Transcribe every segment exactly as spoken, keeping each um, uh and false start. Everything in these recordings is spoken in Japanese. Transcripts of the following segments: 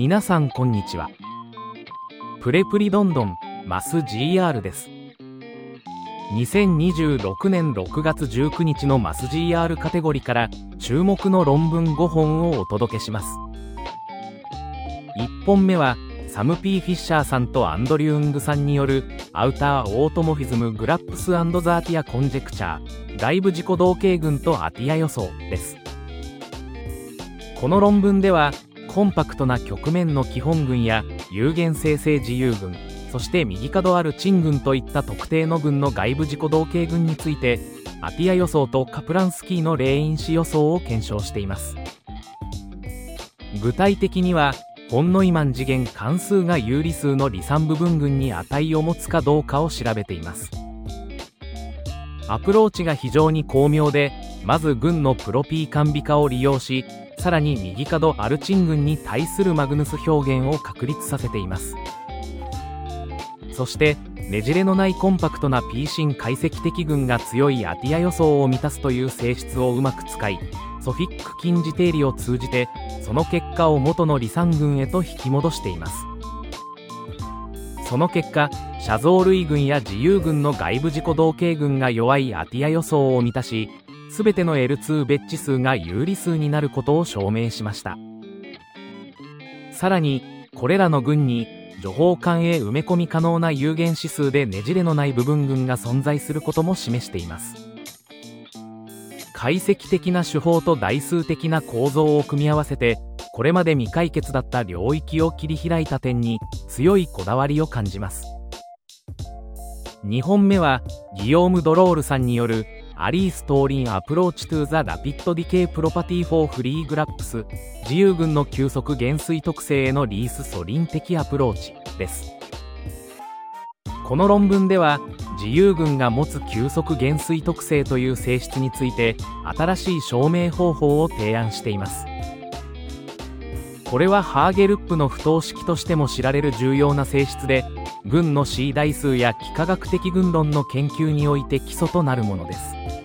皆さんこんにちは。プレプリどんどんマス ジーアール です。にせんにじゅうろくねんろくがつじゅうくにちのマス ジーアール カテゴリーから注目の論文ごほんをお届けします。いっぽんめはサム P フィッシャーさんとアンドリューングさんによるアウターオートモフィズムグラップス&ザーティアコンジェクチャー外部自己同型群とアティア予想です。この論文ではコンパクトな曲面の基本群や有限生成自由群、そして右角ある鎮群といった特定の群の外部自己同型群についてアティア予想とカプランスキーの霊因子予想を検証しています。具体的にはフォン・ノイマン次元関数が有理数の離散部分群に値を持つかどうかを調べています。アプローチが非常に巧妙で、まず群のプロ P 完備化を利用し、さらに右角アルチン群に対するマグヌス表現を確立させています。そしてねじれのないコンパクトな P 進解析的群が強いアティア予想を満たすという性質をうまく使い、ソフィック近似定理を通じてその結果を元の離散群へと引き戻しています。その結果、シャゾー類群や自由群の外部自己同型群が弱いアティア予想を満たし、すべての エルツー ベッジ数が有理数になることを証明しました。さらにこれらの群に除法間へ埋め込み可能な有限指数でねじれのない部分群が存在することも示しています。解析的な手法と代数的な構造を組み合わせて、これまで未解決だった領域を切り開いた点に強いこだわりを感じます。にほんめはギヨーム・ドロールさんによるアリース・トーリン・アプローチ・トゥ・ザ・ラピッド・ディケイ・プロパティ・フォー・フリー・グラップス自由群の急速減衰特性へのリース・ソリン的アプローチです。この論文では自由群が持つ急速減衰特性という性質について新しい証明方法を提案しています。これはハーゲルップの不等式としても知られる重要な性質で、群の C 代数や幾何学的群論の研究において基礎となるものです。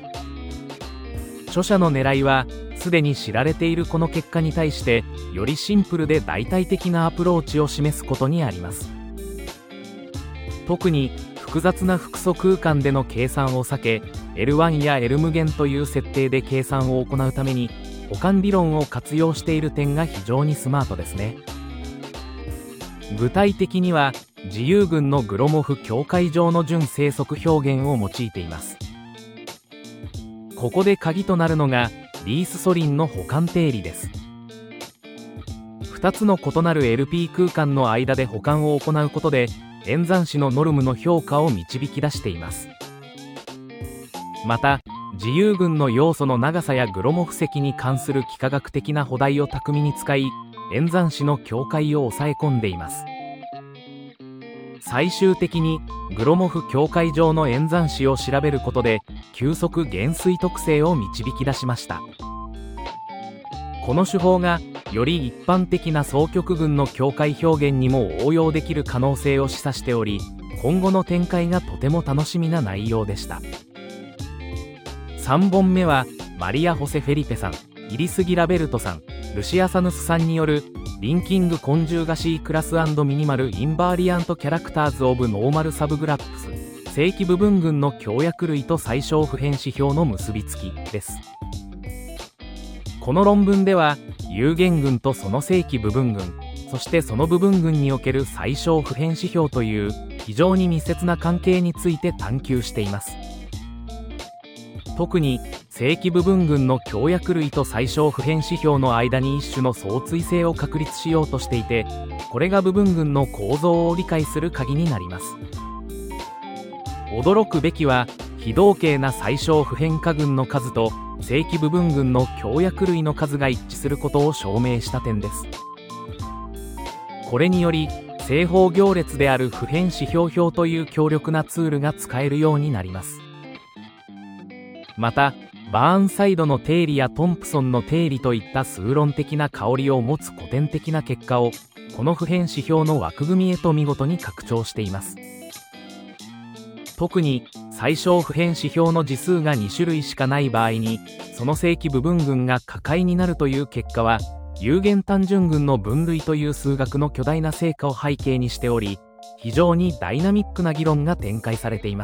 著者の狙いはすでに知られているこの結果に対してよりシンプルで代替的なアプローチを示すことにあります。特に複雑な複素空間での計算を避け エルワン や L 無限という設定で計算を行うために補完理論を活用している点が非常にスマートですね。具体的には自由群のグロモフ境界上の準生息表現を用いています。ここで鍵となるのがリース・ソリンの補完定理です。ふたつの異なる エルピー 空間の間で補完を行うことで演算子のノルムの評価を導き出しています。また自由群の要素の長さやグロモフ積に関する幾何学的な補題を巧みに使い演算子の境界を抑え込んでいます。最終的にグロモフ境界上の演算子を調べることで急速減衰特性を導き出しました。この手法がより一般的な双極群の境界表現にも応用できる可能性を示唆しており、今後の展開がとても楽しみな内容でした。さんぼんめはマリア・ホセ・フェリペさん、イリス・ギラベルトさん、ルシア・サヌスさんによるリンキング・コンジューガシー・クラス&ミニマル・インバーリアント・キャラクターズ・オブ・ノーマル・サブグラップス正規部分群の強約類と最小普遍指標の結びつきです。この論文では有限群とその正規部分群、そしてその部分群における最小普遍指標という非常に密接な関係について探求しています。特に正規部分群の強約類と最小普遍指標の間に一種の相対性を確立しようとしていて、これが部分群の構造を理解する鍵になります。驚くべきは非同型な最小普遍化群の数と正規部分群の強約類の数が一致することを証明した点です。これにより正方行列である普遍指標表という強力なツールが使えるようになります。またバーンサイドの定理やトンプソンの定理といった数論的な香りを持つ古典的な結果をこの普遍指標の枠組みへと見事に拡張しています。特に最小普遍指標の次数がに種類しかない場合にその正規部分群が可解になるという結果は有限単純群の分類という数学の巨大な成果を背景にしており、非常にダイナミックな議論が展開されています。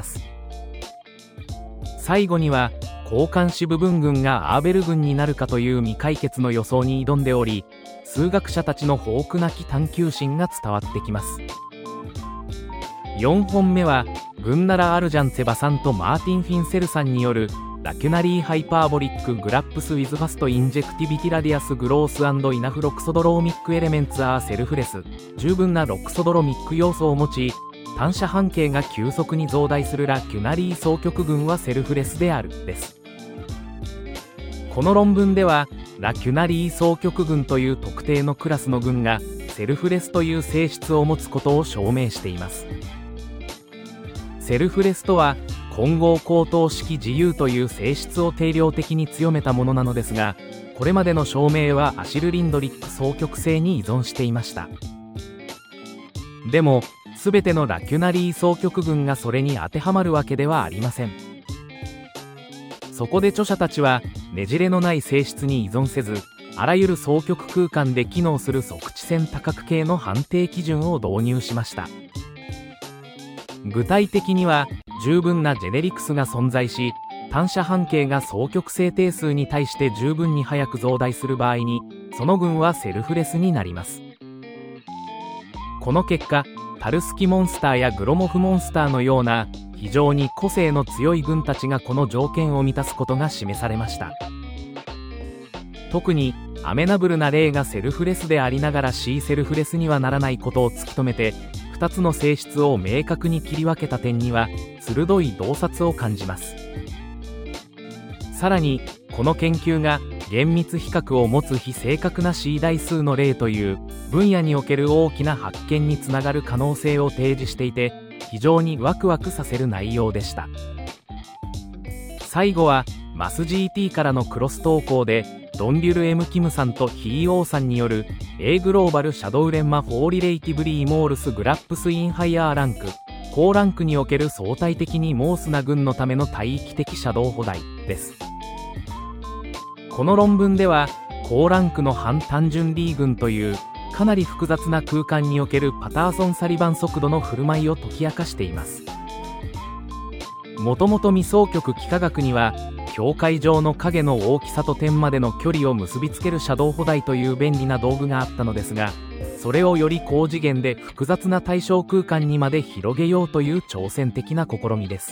最後には交換子部分群がアーベル群になるかという未解決の予想に挑んでおり、数学者たちの豊富なき探求心が伝わってきます。よんほんめはグンナラ・アルジャンツェバさんとマーティン・フィンセルさんによるラキュナリー・ハイパーボリック・グラップス・ウィズ・ファスト・インジェクティビティ・ラディアス・グロース・イナフ・ロクソドローミック・エレメンツ・アー・セルフレス、十分なロクソドロミック要素を持ち、単射半径が急速に増大するラキュナリー双極群はセルフレスであるです。この論文ではラキュナリー双極群という特定のクラスの群がセルフレスという性質を持つことを証明しています。セルフレスとは混合口頭式自由という性質を定量的に強めたものなのですが、これまでの証明はアシルリンドリック双極性に依存していました。でもすべてのラキュナリー双極群がそれに当てはまるわけではありません。そこで著者たちはねじれのない性質に依存せず、あらゆる双極空間で機能する測地線多角形の判定基準を導入しました。具体的には十分なジェネリクスが存在し、単射半径が双極性定数に対して十分に早く増大する場合に、その群はセルフレスになります。この結果、タルスキモンスターやグロモフモンスターのような非常に個性の強い群たちがこの条件を満たすことが示されました。特にアメナブルな例がセルフレスでありながら C セルフレスにはならないことを突き止めて、ふたつの性質を明確に切り分けた点には鋭い洞察を感じます。さらにこの研究が厳密比較を持つ非正確な C 代数の例という分野における大きな発見につながる可能性を提示していて、非常にワクワクさせる内容でした。最後はマス ジーティー からのクロス投稿でドンリュル エム キムさんとヒーオーさんによる A グローバルシャドウレンマフォーリレイティブリーモールスグラップスインハイヤーランク、高ランクにおける相対的にモースな群のための対域的シャドウ補題です。この論文では高ランクの半単純リー群というかなり複雑な空間におけるパターソン・サリバン速度の振る舞いを解き明かしています。もともと未双極幾何学には境界上の影の大きさと点までの距離を結びつけるシャドウ補題という便利な道具があったのですが、それをより高次元で複雑な対象空間にまで広げようという挑戦的な試みです。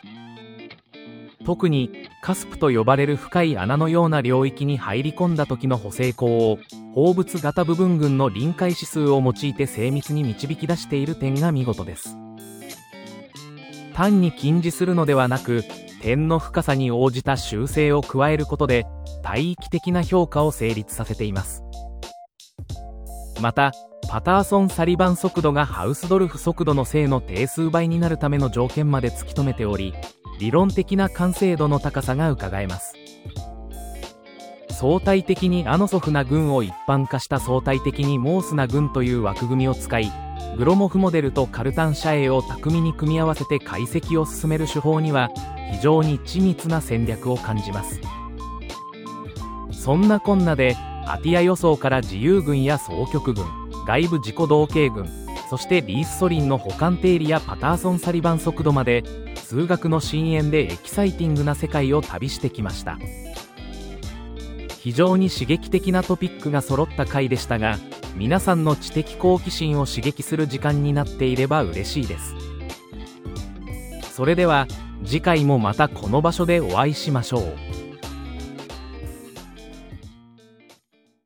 特にカスプと呼ばれる深い穴のような領域に入り込んだ時の補正項を放物型部分群の臨界指数を用いて精密に導き出している点が見事です。単に近似するのではなく、点の深さに応じた修正を加えることで対域的な評価を成立させています。またパターソン・サリバン速度がハウスドルフ速度の正の定数倍になるための条件まで突き止めており、理論的な完成度の高さがうかがえます。相対的にアノソフな群を一般化した相対的にモースな群という枠組みを使い、グロモフモデルとカルタン社営を巧みに組み合わせて解析を進める手法には非常に緻密な戦略を感じます。そんなこんなでアティア予想から自由群や双極群、外部自己同型群、そしてリースソリンの補完定理やパターソン・サリバン速度まで数学の深淵でエキサイティングな世界を旅してきました。非常に刺激的なトピックが揃った回でしたが、皆さんの知的好奇心を刺激する時間になっていれば嬉しいです。それでは次回もまたこの場所でお会いしましょう。